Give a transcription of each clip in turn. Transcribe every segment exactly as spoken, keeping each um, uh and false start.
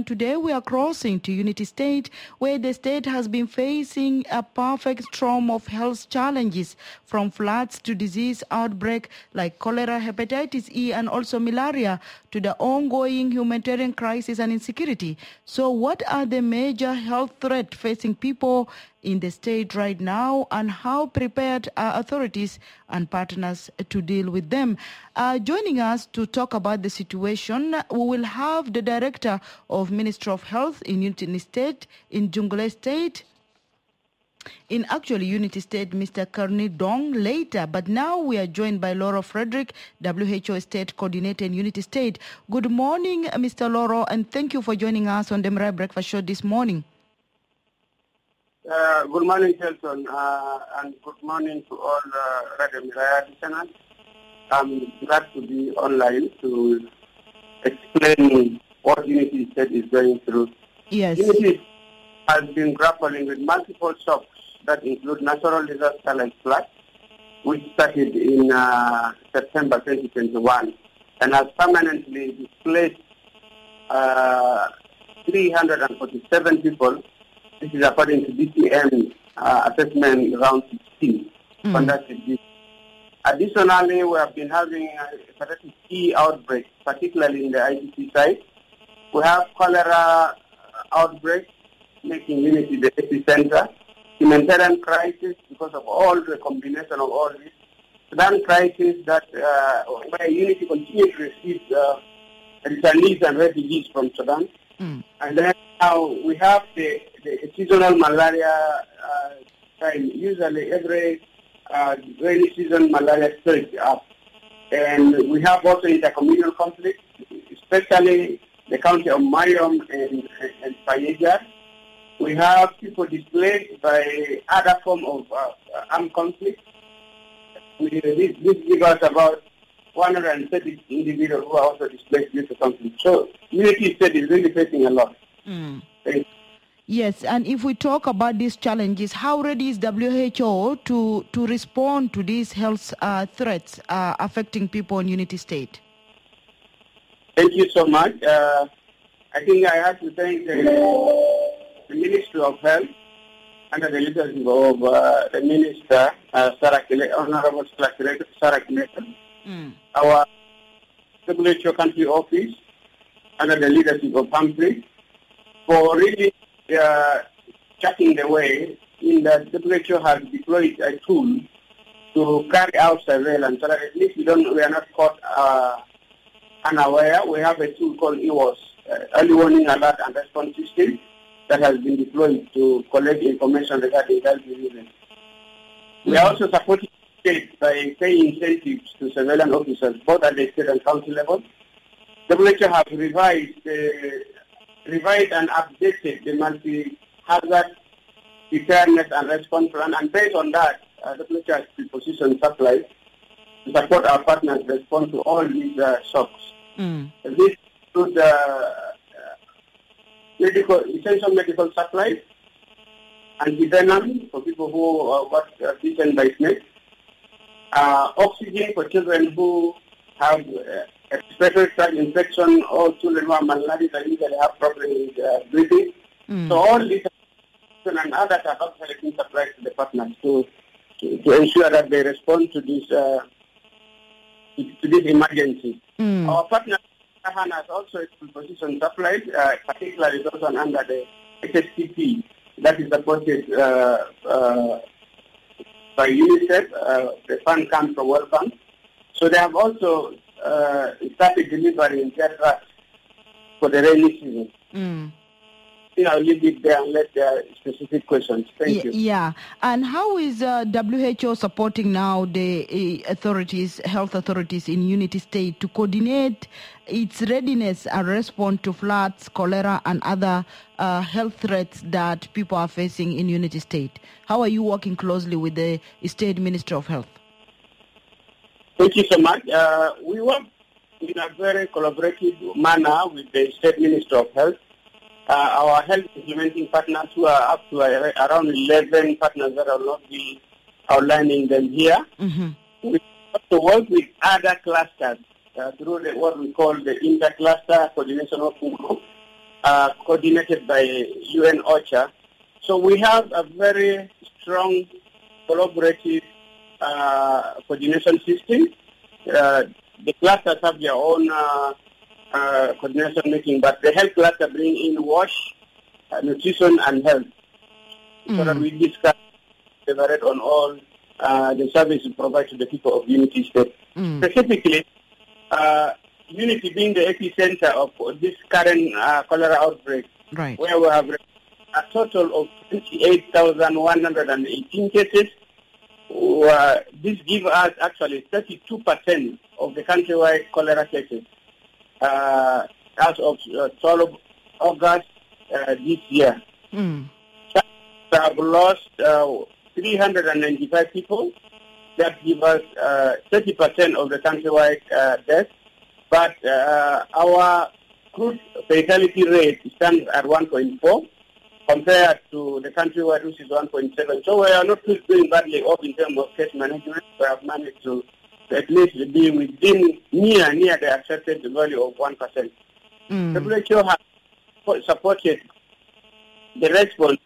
and today we are crossing to Unity State, where the state has been facing a perfect storm of health challenges, from floods to disease outbreak like cholera, hepatitis E, and also malaria, to the ongoing humanitarian crisis and insecurity. So what are the major health threats facing people in the state right now, and how prepared are authorities and partners to deal with them? Uh, joining us to talk about the situation, we will have the Director of Ministry of Health in Unity State, in Jonglei State, in actually Unity State, Mister Karni Dong later, but now we are joined by Laura Frederick, W H O State Coordinator in Unity State. Good morning, Mister Laura, and thank you for joining us on the Mirai Breakfast Show this morning. Uh, good morning, Shelton, uh, and good morning to all uh, Radio Mirai listeners. I'm glad to be online to explain what Unity State is going through. Yes. Unity has been grappling with multiple shocks that include natural disaster like flood, which started in uh, September twenty twenty-one and has permanently displaced uh, three hundred forty-seven people. This is according to D C M uh, assessment round sixteen mm. conducted this. Additionally, we have been having a hepatitis E outbreak, particularly in the I T C side. We have cholera outbreak, making Unity the epicenter. Humanitarian crisis because of all the combination of all this. Sudan crisis that uh, where Unity continues to receive uh, returnees and refugees from Sudan. Mm. And then now we have the, the seasonal malaria uh, time. Usually every uh, rainy season malaria surge up. And we have also intercommunal conflict, especially the county of Mayom and, and, and Payeja. We have people displaced by other form of uh, armed conflict. We, this, this gives us about one hundred thirty individuals who are also displaced due to conflict. So Unity State is really facing a lot. Mm. Yes, and if we talk about these challenges, how ready is W H O to, to respond to these health uh, threats uh, affecting people in Unity State? Thank you so much. Uh, I think I have to thank the, the Ministry of Health under the leadership of uh, the Minister, uh, Sarah Kile, Honorable Sarah Kileta, mm. our W H O country office under the leadership of Humphrey, for really uh, charting the way in that W H O has deployed a tool to carry out surveillance so that at least we don't we are not caught uh, unaware. We have a tool called E W O S, uh, Early Warning Alert and Response System, that has been deployed to collect information regarding health diseases. Mm-hmm. We are also supporting states by paying incentives to surveillance officers, both at the state and county level. W H O have revised, uh, revised and updated the multi-hazard preparedness and response plan, and based on that, uh, W H O has prepositioned supplies to support our partners respond to all these uh, shocks. Mm. This includes uh, medical, essential medical supplies, antivenom for people who uh, got uh, bitten by snakes, uh, oxygen for children who have uh, respiratory tract infection, or children who are malnourished and usually have problems with uh, breathing. Mm. So all these and others are also being supplied to the partners to, to, to ensure that they respond to this uh, to, to this emergency. Mm. Our partner has also a position supplied, uh, particularly those one under the H S T P that is supported uh, uh, by UNICEF. Uh, the fund comes from World Bank. So they have also uh, started delivering their drugs for the rainy season. Mm. I'll leave it there and let the specific questions. Thank yeah, you. Yeah. And how is uh, W H O supporting now the uh, authorities, health authorities in Unity State to coordinate its readiness and respond to floods, cholera, and other uh, health threats that people are facing in Unity State? How are you working closely with the State Ministry of Health? Thank you so much. Uh, we work in a very collaborative manner with the State Ministry of Health. Uh, our health implementing partners, who are up to uh, around eleven partners that will not be outlining them here. Mm-hmm. We also work with other clusters uh, through the, what we call the inter-cluster coordination of group. uh, coordinated by U N OCHA. So we have a very strong collaborative uh, coordination system. Uh, the clusters have their own uh, uh, coordination meeting, but the health cluster bring in WASH, uh, nutrition and health, mm. so that we discuss, deliberate on all uh, the services provided to the people of Unity State. Mm. Specifically, uh, Unity being the epicenter of this current uh, cholera outbreak, right. where we have a total of twenty-eight thousand one hundred eighteen cases. Uh, this gives us actually thirty-two percent of the countrywide cholera cases uh, as of uh, twelfth of August uh, this year. Mm. We have lost uh, three hundred ninety-five people. That gives us uh, thirty percent of the countrywide uh, deaths. But uh, our crude fatality rate stands at one point four. Compared to the countrywide, which is one point seven. So we are not doing badly off in terms of case management. We have managed to, to at least be within near near the accepted value of one percent. Mm. W H O has supported the response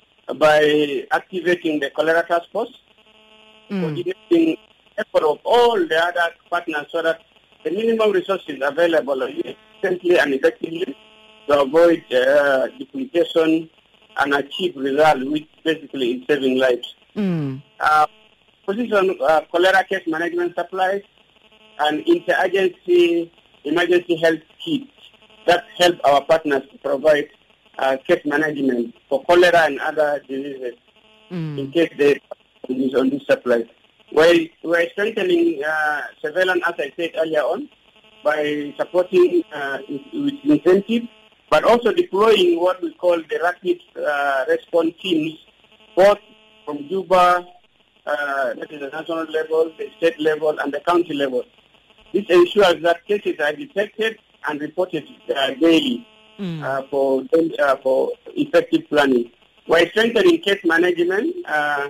by activating the cholera task force, mm. coordinating effort of all the other partners so that the minimum resources available are used efficiently and effectively to avoid uh, duplication and achieve results, which basically is saving lives. Mm. Uh, position uh, cholera case management supplies and interagency emergency health kits that help our partners to provide uh, case management for cholera and other diseases mm. in case they are on this supply. We're, we're strengthening uh, surveillance, as I said earlier on, by supporting uh, with incentives, but also deploying what we call the rapid uh, response teams, both from Juba, uh, that is the national level, the state level, and the county level. This ensures that cases are detected and reported uh, daily mm. uh, for uh, for effective planning. We're strengthening case management uh,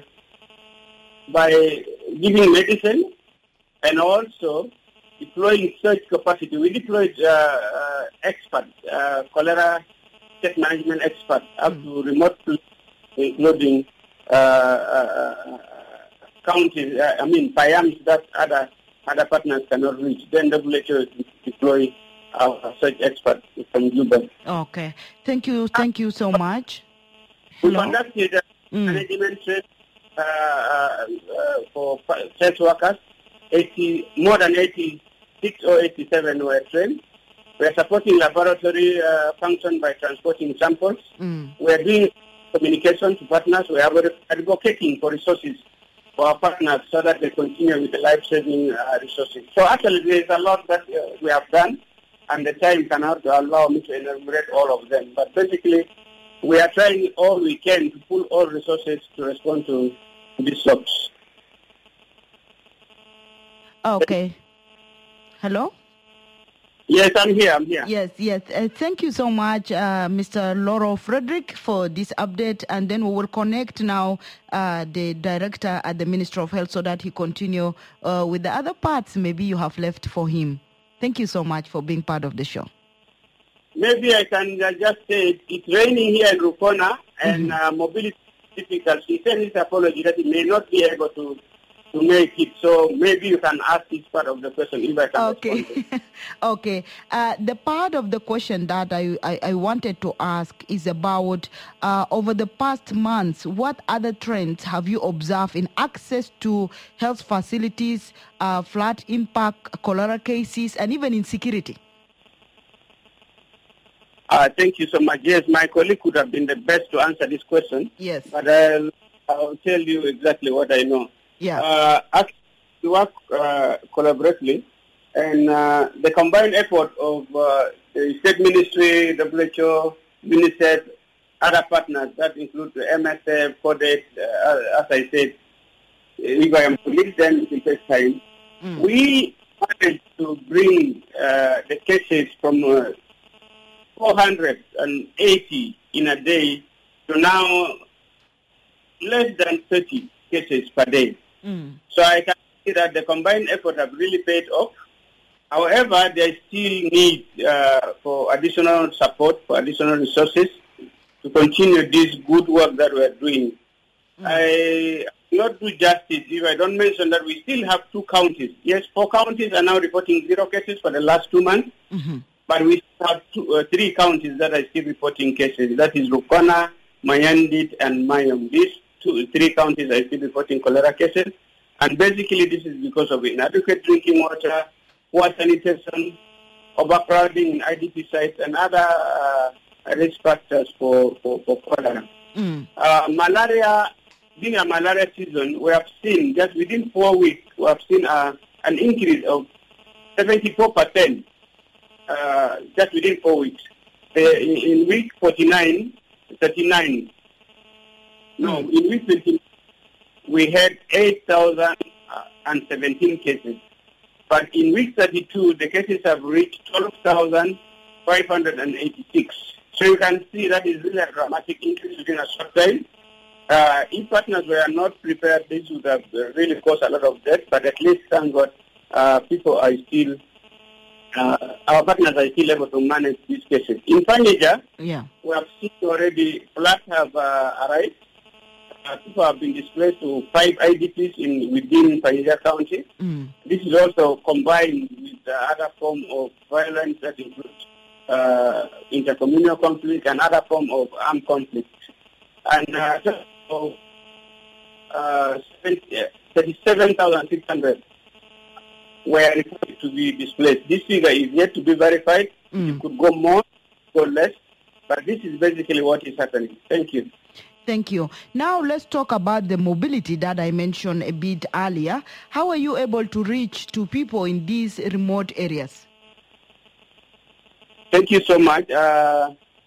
by giving medicine and also deploying search capacity. We deployed uh, uh, experts, uh, cholera case management experts, up mm. to remote, including uh, uh, counties, uh, I mean, P I A Ms that other other partners cannot reach. Then W H O deploy our search experts from Juba. Okay. Thank you. Thank you so much. We conducted uh, mm. management training uh, uh, for search workers. eighty, more than eighty-six or eighty-seven were trained. We are supporting laboratory uh, function by transporting samples. Mm. We are doing communication to partners. We are advocating for resources for our partners so that they continue with the life-saving uh, resources. So actually there is a lot that uh, we have done, and the time cannot allow me to enumerate all of them. But basically, we are trying all we can to pull all resources to respond to these shocks. Okay. Hello? Yes, I'm here, I'm here. Yes, yes. Uh, thank you so much, uh, Mister Loro Frederick, for this update. And then we will connect now uh, the director at the Ministry of Health so that he continue uh, with the other parts maybe you have left for him. Thank you so much for being part of the show. Maybe I can uh, just say it's raining here in Rukona and mm-hmm. uh, mobility is difficult. He sent his apology that he may not be able to to make it, so maybe you can ask this part of the question if I can okay. respond. okay. Uh, the part of the question that I, I, I wanted to ask is about uh, over the past months, what other trends have you observed in access to health facilities, uh, flood impact, cholera cases, and even in security? Uh, thank you so much. Yes, my colleague could have been the best to answer this question. Yes. But I'll, I'll tell you exactly what I know. Yeah. Uh, actually, we work uh, collaboratively, and uh, the combined effort of uh, the State Ministry, W H O, UNICEF, other partners that include the M S F, CODEX, uh, as I said, if I am to list them, it will take time. Mm. We managed to bring uh, the cases from uh, four hundred eighty in a day to now less than thirty cases per day. Mm. So I can see that the combined effort have really paid off. However, there still need uh, for additional support, for additional resources to continue this good work that we are doing. Mm. I will not do justice if I don't mention that we still have two counties. Yes, four counties are now reporting zero cases for the last two months, mm-hmm. but we have two, uh, three counties that are still reporting cases. That is Rukona, Mayandit, and Mayom. These two, three counties are still reporting cholera cases, and basically this is because of inadequate drinking water, poor sanitation, overcrowding in I D P sites, and other uh, risk factors for, for, for cholera. Mm. Uh, malaria, being a malaria season, we have seen just within four weeks, we have seen uh, an increase of seventy-four percent uh, just within four weeks. Uh, in, in week forty-nine, thirty-nine, no, mm. in week twenty, we had eight thousand seventeen cases. But in week thirty-two, the cases have reached twelve thousand five hundred eighty-six. So you can see that is really a dramatic increase within a short time. Uh, if partners were not prepared, this would have really caused a lot of death, but at least, thank God, uh, people are still, uh, our partners are still able to manage these cases. In Panija, yeah. we have seen already floods have uh, arrived. Uh, people have been displaced to five I D Ps in within Panija County. Mm. This is also combined with the other form of violence that includes uh, intercommunal conflict and other form of armed conflict. And uh, so, uh, thirty-seven thousand six hundred were reported to be displaced. This figure is yet to be verified. Mm. It could go more, go less, but this is basically what is happening. Thank you. Thank you. Now let's talk about the mobility that I mentioned a bit earlier. How are you able to reach to people in these remote areas? Thank you so much. Uh,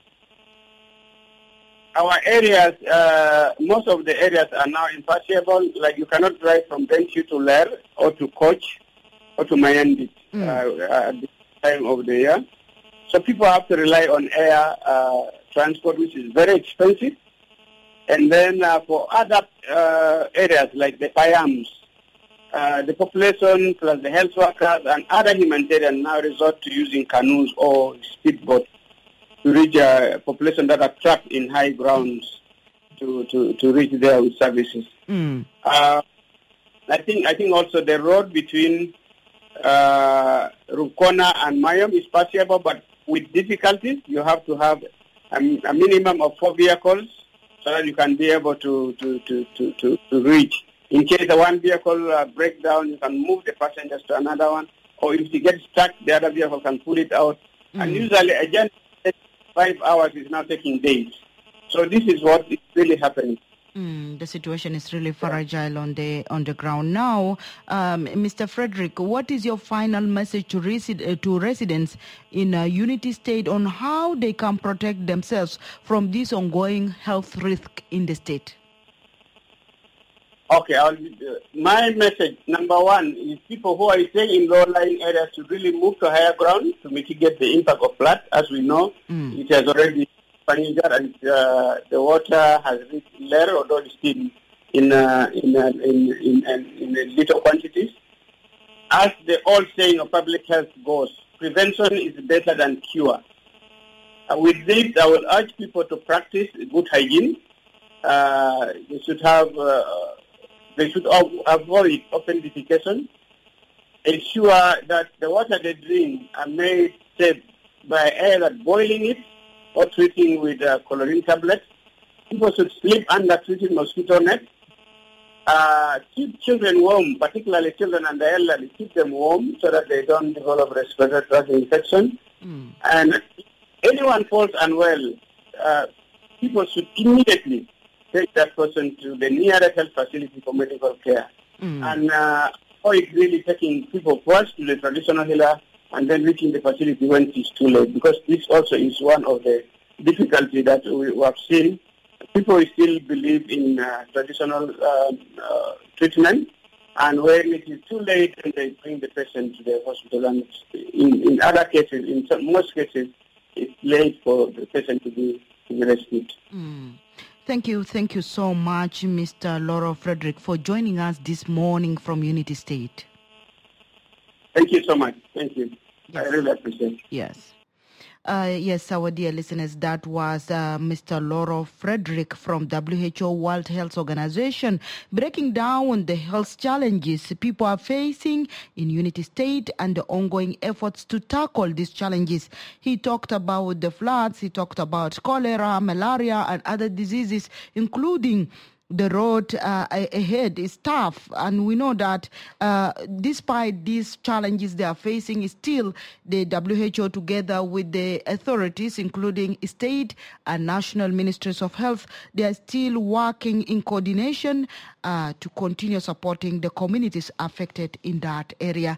our areas, uh, most of the areas are now impassable. Like you cannot drive from Bentiu to Ler or to Koch or to Mayandit mm. uh, at this time of the year. So people have to rely on air uh, transport, which is very expensive. And then uh, for other uh, areas like the Payams, uh, the population plus the health workers and other humanitarian now resort to using canoes or speedboats to reach a population that are trapped in high grounds to, to, to reach there with services. Mm. Uh, I think I think also the road between uh, Rukona and Mayom is passable, but with difficulties. You have to have a, a minimum of four vehicles so that you can be able to, to, to, to, to, to reach. In case the one vehicle uh, breaks down, you can move the passengers to another one. Or if you get stuck, the other vehicle can pull it out. Mm. And usually a journey five hours is now taking days. So this is what is really happening. Mm, the situation is really fragile on the on the ground now. Um, Mister Frederick, what is your final message to, resi- uh, to residents in uh, Unity State on how they can protect themselves from this ongoing health risk in the state? Okay, I'll, uh, my message, number one, is people who are staying in low-lying areas to really move to higher ground to mitigate the impact of flood. As we know, mm. it has already Panija, and uh, the water has reached Ler, although it's still in, uh, in, uh, in, in, in, in little quantities. As the old saying of public health goes, prevention is better than cure. Uh, with this, I will urge people to practice good hygiene. Uh, they should have, uh, they should avoid open defecation. Ensure that the water they drink are made safe by either boiling it or treating with uh, chlorine tablets. People should sleep under treated mosquito nets. Uh, keep children warm, particularly children and the elderly. Keep them warm so that they don't develop respiratory tract infection. Mm. And if anyone falls unwell, uh, people should immediately take that person to the nearest health facility for medical care. Mm. And uh, avoid really taking people first to the traditional healer and then reaching the facility when it's too late, because this also is one of the difficulties that we have seen. People still believe in uh, traditional uh, uh, treatment, and when it is too late, then they bring the patient to the hospital. And in, in other cases, in some, most cases, it's late for the patient to be, to be rescued. Mm. Thank you. Thank you so much, Mister Loro Frederick, for joining us this morning from Unity State. Thank you so much. Thank you. Yes. I really appreciate it. Yes. Uh, yes, our dear listeners, that was uh, Mister Lauro Frederick from W H O World Health Organization breaking down the health challenges people are facing in Unity State and the ongoing efforts to tackle these challenges. He talked about the floods, he talked about cholera, malaria, and other diseases, including the road uh, ahead is tough, and we know that uh, despite these challenges they are facing, still the W H O together with the authorities, including state and national ministries of health, they are still working in coordination uh, to continue supporting the communities affected in that area.